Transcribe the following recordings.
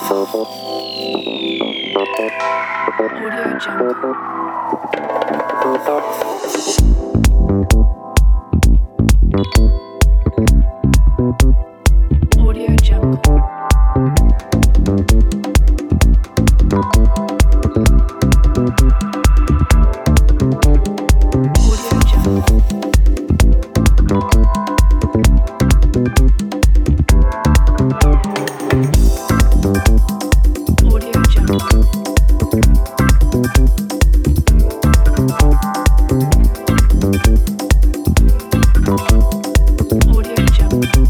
Audio Jungle. Audio Jungle. Audio Jungle. Audio Jungle. Audio Jungle.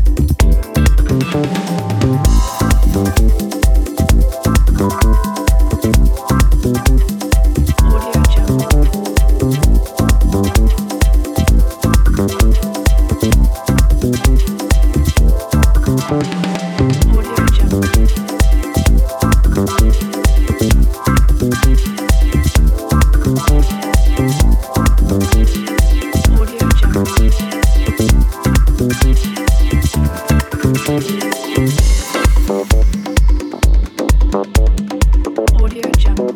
Audio Jungle. Audio Jungle. Audio Jungle. Audio Jungle.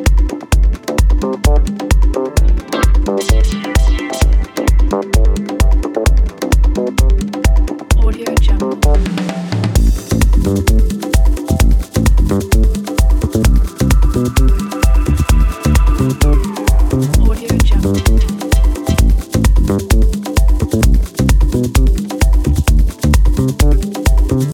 Audio Jungle.